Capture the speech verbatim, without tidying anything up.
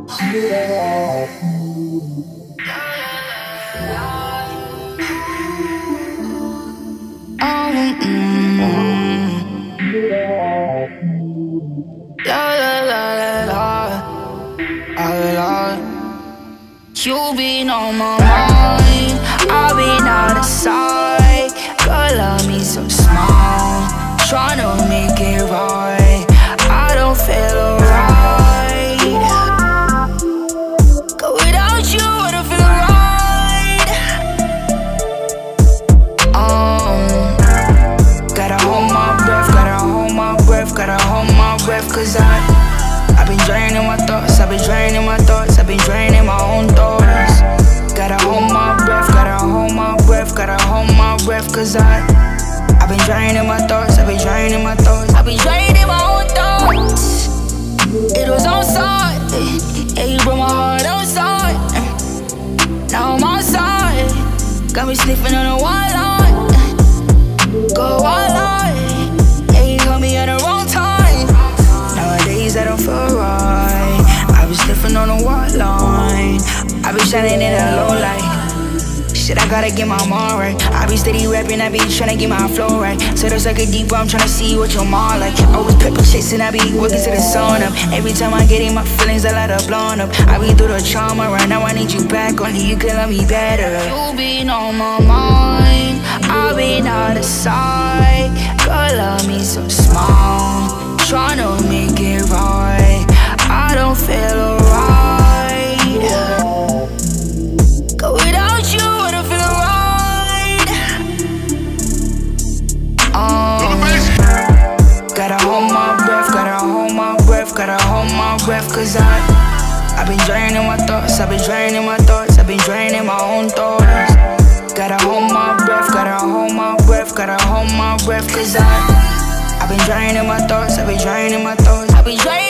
La la la la la, la la. You been on my mind, I've been out of sight. Girl, love me so small, tryna make it right. I don't feel alright. Cause without you, I don't feel right. Um, gotta hold my breath, gotta hold my breath, gotta hold my breath. Cause I I've been draining my thoughts, I've been draining my thoughts, I've been draining my own thoughts. Gotta hold my breath, gotta hold my breath, gotta hold my breath. Cause I I've been draining my thoughts, I've been draining my thoughts, I've been draining my own thoughts. It was on side, yeah, you broke my heart outside. Now I'm outside, got me sniffing on the wild line. Go wild line, yeah, you got me at the wrong time. Nowadays I don't feel right, I be sniffing on the white line, I be shining in a low light. Shit, I gotta get my mind right. I be steady rapping, I be tryna get my flow right. So there's like a deep, I'm tryna see what your mind like. Always pepper chasing, I be working to the sun up. Every time I get in my feelings, I light up blowing up. I be through the trauma, right now I need you back. Only you can love me better. You been on my mind, I been out of sight. Girl, love me so small, tryna make it right. I don't feel alright. Cause without you, I don't feel right. Um, gotta hold my breath, gotta hold my breath, gotta hold my breath. Cause I I've been draining my thoughts, I've been draining my thoughts, I've been draining my own thoughts. Gotta hold my breath, gotta hold my breath, gotta hold my breath. Cause I I've been draining my thoughts, I've been draining my thoughts, I've been draining